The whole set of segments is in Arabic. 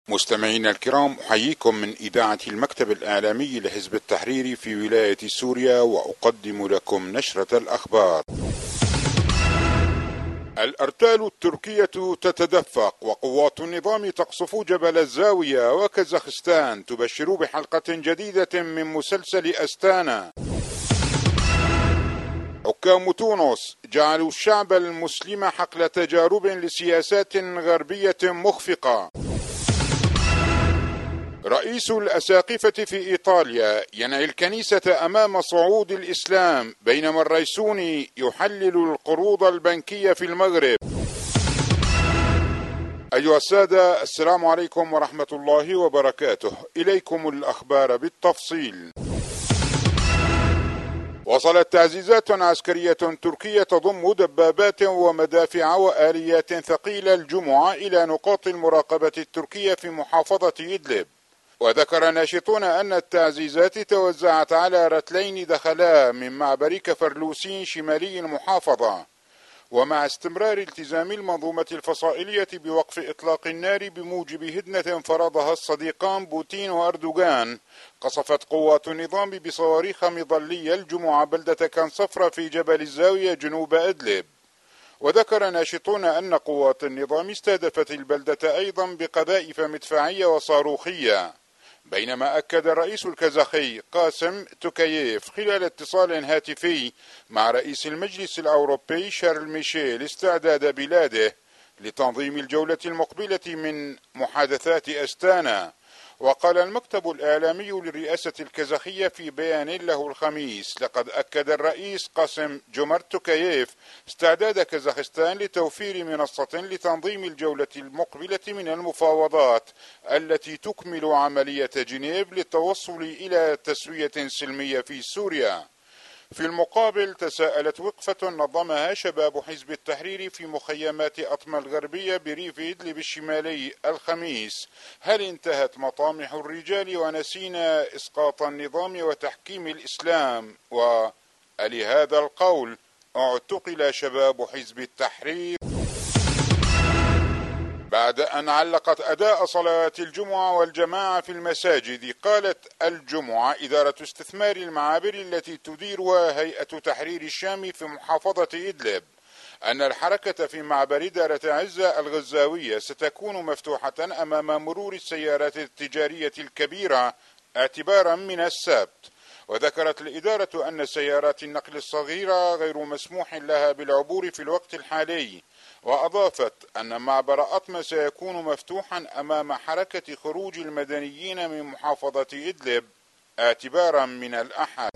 مستمعينا الكرام، أحييكم من إذاعة المكتب الإعلامي لحزب التحرير في ولاية سوريا، وأقدم لكم نشرة الأخبار. الأرتال التركية تتدفق، وقوات النظام تقصف جبل الزاوية، وكازاخستان تبشر بحلقة جديدة من مسلسل أستانا. حكام تونس جعلوا الشعب المسلم حقل تجارب لسياسات غربية مخفقة. رئيس الأساقفة في إيطاليا ينعي الكنيسة أمام صعود الإسلام، بينما الريسوني يحلل القروض البنكية في المغرب. أيها السادة، السلام عليكم ورحمة الله وبركاته. إليكم الأخبار بالتفصيل. وصلت تعزيزات عسكرية تركية تضم دبابات ومدافع وآليات ثقيلة الجمعة إلى نقاط المراقبة التركية في محافظة إدلب. وذكر ناشطون أن التعزيزات توزعت على رتلين دخلا من معبر كفرلوسين شمالي المحافظة، ومع استمرار التزام المنظومة الفصائلية بوقف إطلاق النار بموجب هدنة فرضها الصديقان بوتين وأردوغان، قصفت قوات النظام بصواريخ مظلية الجمعة بلدة كنصفرة في جبل الزاوية جنوب إدلب. وذكر ناشطون أن قوات النظام استهدفت البلدة أيضا بقذائف مدفعية وصاروخية، بينما أكد الرئيس الكازاخي قاسم توكاييف خلال اتصال هاتفي مع رئيس المجلس الأوروبي شارل ميشيل استعداد بلاده لتنظيم الجولة المقبلة من محادثات أستانا. وقال المكتب الإعلامي للرئاسة الكازاخية في بيان له الخميس: لقد أكد الرئيس قاسم جومارت توكاييف استعداد كازاخستان لتوفير منصة لتنظيم الجولة المقبلة من المفاوضات التي تكمل عملية جنيف للتوصل إلى تسوية سلمية في سوريا. في المقابل، تساءلت وقفة نظمها شباب حزب التحرير في مخيمات أطمة الغربية بريف إدلب الشمالي الخميس: هل انتهت مطامح الرجال ونسينا إسقاط النظام وتحكيم الإسلام؟ ولهذا القول اعتقل شباب حزب التحرير بعد أن علقت أداء صلاة الجمعة والجماعة في المساجد. قالت الجمعة إدارة استثمار المعابر التي تديرها هيئة تحرير الشام في محافظة إدلب أن الحركة في معبر دارة عزة الغزاوية ستكون مفتوحة أمام مرور السيارات التجارية الكبيرة اعتبارا من السبت. وذكرت الإدارة أن سيارات النقل الصغيرة غير مسموح لها بالعبور في الوقت الحالي. وأضافت أن معبر أطمة سيكون مفتوحا أمام حركة خروج المدنيين من محافظة إدلب اعتبارا من الأحد.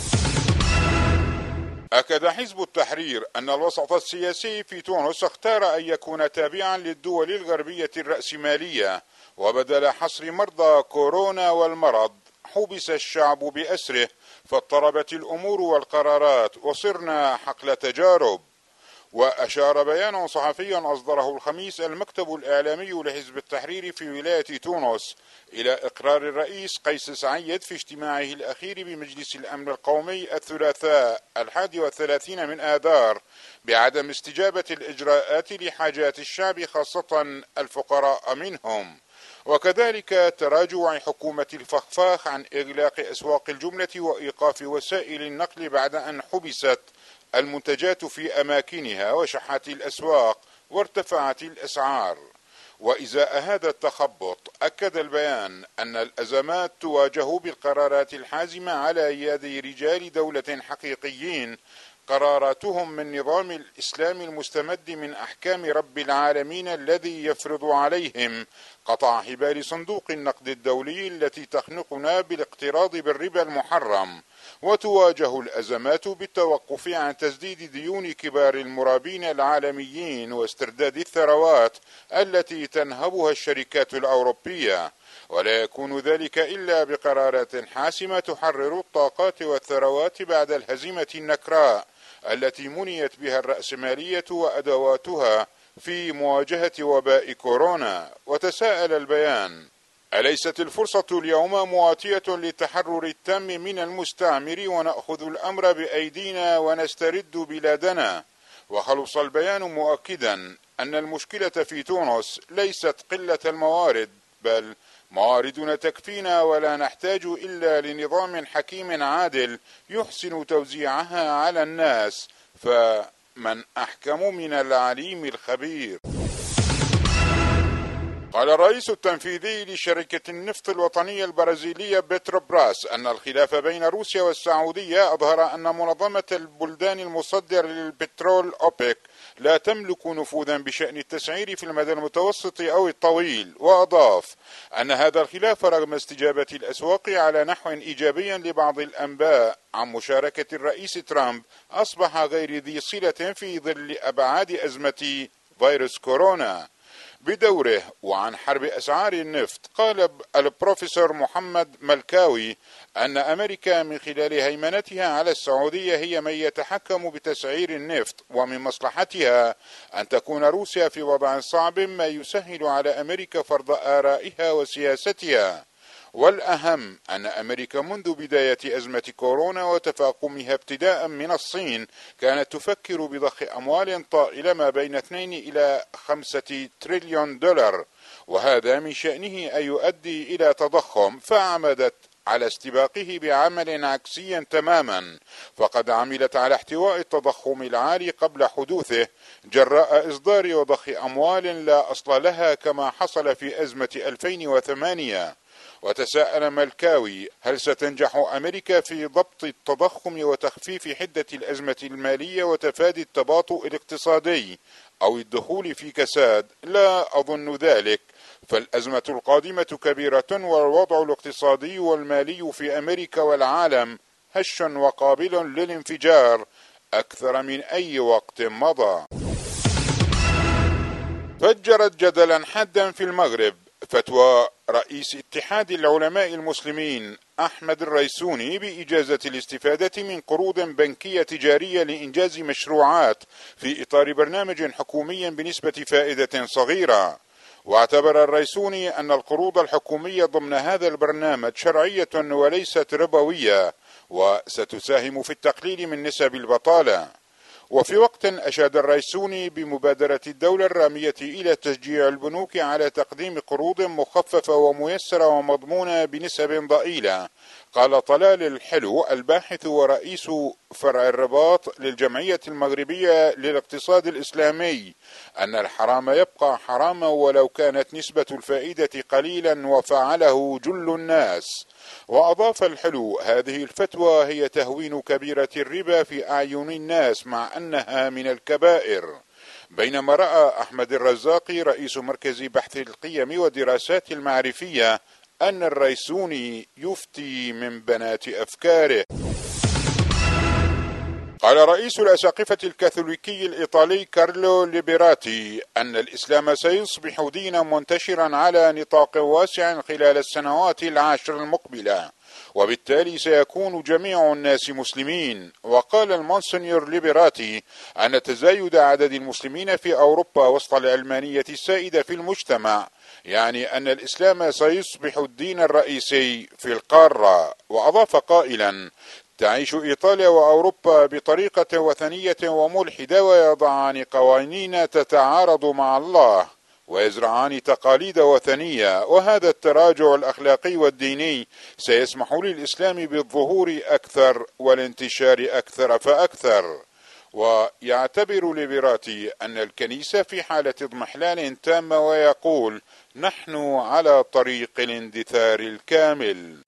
أكد حزب التحرير أن الوسط السياسي في تونس اختار أن يكون تابعا للدول الغربية الرأسمالية، وبدل حصر مرضى كورونا والمرض حبس الشعب بأسره، فاضطربت الأمور والقرارات وصرنا حقل تجارب. وأشار بيان صحفي أصدره الخميس المكتب الإعلامي لحزب التحرير في ولاية تونس إلى إقرار الرئيس قيس سعيد في اجتماعه الأخير بمجلس الأمن القومي الثلاثاء 31 من آذار بعدم استجابة الإجراءات لحاجات الشعب خاصة الفقراء منهم، وكذلك تراجع حكومة الفخفاخ عن إغلاق أسواق الجملة وإيقاف وسائل النقل بعد أن حبست المنتجات في أماكنها وشحت الأسواق وارتفعت الأسعار. وإزاء هذا التخبط، أكد البيان أن الأزمات تواجه بالقرارات الحازمة على يد رجال دولة حقيقيين قراراتهم من نظام الإسلام المستمد من أحكام رب العالمين الذي يفرض عليهم قطع حبال صندوق النقد الدولي التي تخنقنا بالاقتراض بالربا المحرم. وتواجه الأزمات بالتوقف عن تسديد ديون كبار المرابين العالميين واسترداد الثروات التي تنهبها الشركات الأوروبية، ولا يكون ذلك إلا بقرارات حاسمة تحرر الطاقات والثروات بعد الهزيمة النكراء التي منيت بها الرأسمالية وأدواتها في مواجهة وباء كورونا. وتساءل البيان: أليست الفرصة اليوم مواتية للتحرر التام من المستعمر ونأخذ الأمر بأيدينا ونسترد بلادنا؟ وخلص البيان مؤكدا أن المشكلة في تونس ليست قلة الموارد، بل مواردنا تكفينا ولا نحتاج إلا لنظام حكيم عادل يحسن توزيعها على الناس، فمن أحكم من العليم الخبير. قال الرئيس التنفيذي لشركة النفط الوطنية البرازيلية بتروبراس أن الخلاف بين روسيا والسعودية أظهر أن منظمة البلدان المصدرة للبترول أوبك لا تملك نفوذا بشأن التسعير في المدى المتوسط أو الطويل، وأضاف أن هذا الخلاف رغم استجابة الأسواق على نحو إيجابي لبعض الأنباء عن مشاركة الرئيس ترامب أصبح غير ذي صلة في ظل أبعاد أزمة فيروس كورونا. بدوره وعن حرب أسعار النفط، قال البروفيسور محمد ملكاوي أن أمريكا من خلال هيمنتها على السعودية هي من يتحكم بتسعير النفط، ومن مصلحتها أن تكون روسيا في وضع صعب ما يسهل على أمريكا فرض آرائها وسياستها. والأهم أن أمريكا منذ بداية أزمة كورونا وتفاقمها ابتداء من الصين كانت تفكر بضخ أموال طائلة ما بين 2 إلى 5 تريليون دولار، وهذا من شأنه أن يؤدي إلى تضخم، فعمدت على استباقه بعمل عكسي تماما، فقد عملت على احتواء التضخم العالي قبل حدوثه جراء إصدار وضخ أموال لا أصل لها كما حصل في أزمة 2008. وتساءل ملكاوي هل ستنجح أمريكا في ضبط التضخم وتخفيف حدة الأزمة المالية وتفادي التباطؤ الاقتصادي أو الدخول في كساد؟ لا أظن ذلك، فالأزمة القادمة كبيرة والوضع الاقتصادي والمالي في أمريكا والعالم هش وقابل للانفجار أكثر من أي وقت مضى. فجرت جدلا حادا في المغرب فتوى رئيس اتحاد العلماء المسلمين أحمد الريسوني بإجازة الاستفادة من قروض بنكية تجارية لإنجاز مشروعات في إطار برنامج حكومي بنسبة فائدة صغيرة. واعتبر الريسوني أن القروض الحكومية ضمن هذا البرنامج شرعية وليست ربوية، وستساهم في التقليل من نسب البطالة. وفي وقت أشاد الريسوني بمبادرة الدولة الرامية إلى تشجيع البنوك على تقديم قروض مخففة وميسرة ومضمونة بنسب ضئيلة، قال طلال الحلو الباحث ورئيس فرع الرباط للجمعية المغربية للاقتصاد الإسلامي أن الحرام يبقى حراما ولو كانت نسبة الفائدة قليلا وفعله جل الناس. وأضاف الحلو هذه الفتوى هي تهوين كبيرة الربا في أعين الناس مع أنها من الكبائر. بينما رأى أحمد الرزاقي رئيس مركز بحث القيم والدراسات المعرفية أن الريسوني يفتي من بنات أفكاره. قال رئيس الأساقفة الكاثوليكي الإيطالي كارلو ليبراتي أن الإسلام سيصبح دينا منتشرا على نطاق واسع خلال السنوات 10 المقبلة، وبالتالي سيكون جميع الناس مسلمين. وقال المونسنيور ليبراتي أن تزايد عدد المسلمين في أوروبا وسط العلمانية السائدة في المجتمع يعني أن الإسلام سيصبح الدين الرئيسي في القارة. وأضاف قائلا تعيش إيطاليا وأوروبا بطريقة وثنية وملحدة ويضعان قوانين تتعارض مع الله ويزرعان تقاليد وثنية، وهذا التراجع الأخلاقي والديني سيسمح للإسلام بالظهور أكثر والانتشار أكثر فأكثر. ويعتبر ليبراتي أن الكنيسة في حالة اضمحلال تام، ويقول نحن على طريق الاندثار الكامل.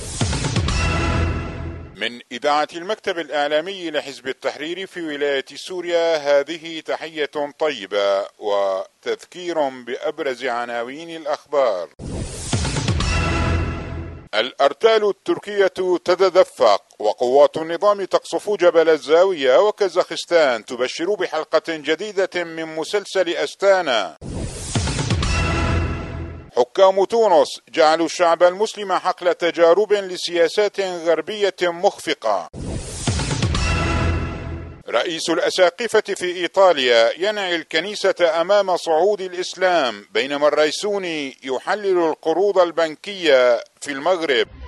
من إذاعة المكتب الإعلامي لحزب التحرير في ولاية سوريا، هذه تحية طيبة وتذكير بأبرز عناوين الأخبار. الأرتال التركية تتدفق وقوات النظام تقصف جبل الزاوية، وكازاخستان تبشر بحلقة جديدة من مسلسل أستانا. حكام تونس جعلوا الشعب المسلم حقل تجارب لسياسات غربية مخفقة. رئيس الأساقفة في إيطاليا ينعي الكنيسة أمام صعود الإسلام، بينما الريسوني يحلل القروض البنكية في المغرب.